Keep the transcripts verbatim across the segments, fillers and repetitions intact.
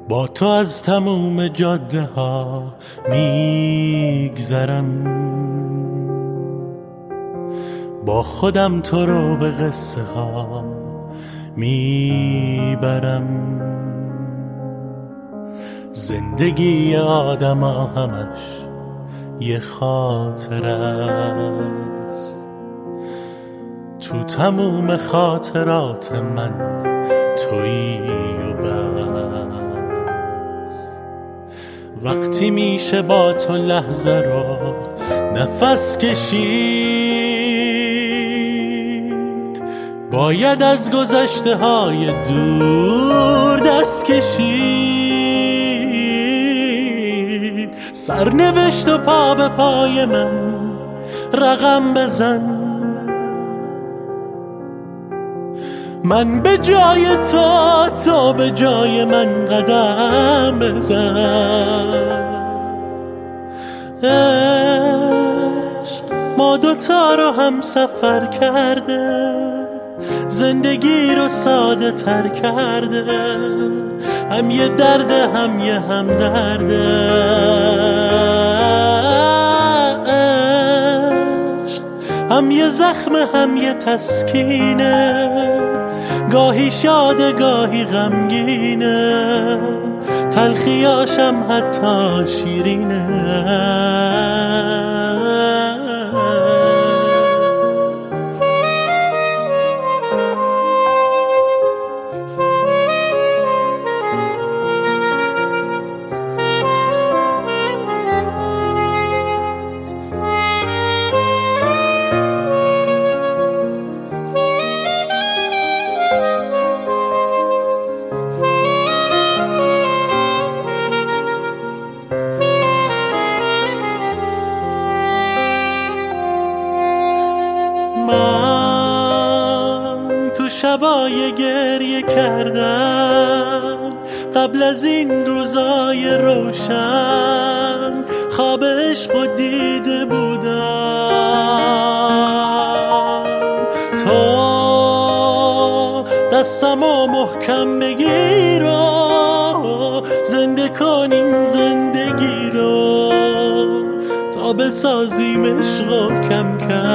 با تو از تموم جاده ها میگذرم، با خودم تو رو به قصه ها میبرم. زندگی آدم ها همش یه خاطر است، تو تموم خاطرات من تویی و بس. وقتی میشه با تو لحظه رو نفس کشید، باید از گذشته های دور دست کشید. سرنوشت و پا به پای من رقم بزن، من به جای تو، تو به جای من قدم بزن. عشق ما دوتا رو هم سفر کرده، زندگی رو ساده تر کرده، هم یه درده هم یه هم درده. عشق هم یه زخم هم یه تسکینه، گاهی شاده گاهی غمگینه، تلخیاشم حتی شیرینه. من تو شبای گریه کردن قبل از این روزای روشن، خواب عشق و دیده بودم. تو دستمو محکم بگیر و زنده کنیم زندگی رو، تا بسازیم عشق و کم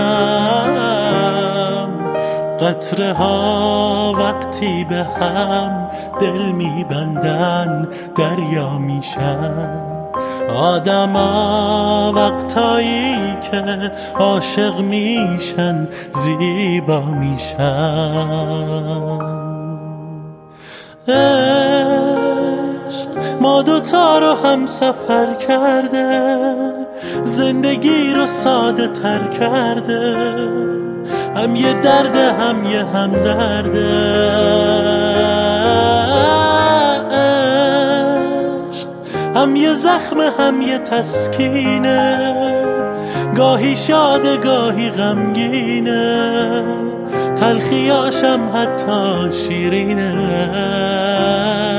کم قطره ها وقتی به هم دل میبندن دریا میشن. آدما وقتایی که عاشق میشن زیبا میشن. عشق ما دوتا رو هم سفر کرده، زندگی رو ساده تر کرده، هم یه درده هم یه هم درده. عشق هم یه زخم هم یه تسکینه، گاهی شاده گاهی غمگینه، تلخیاشم حتی شیرینه.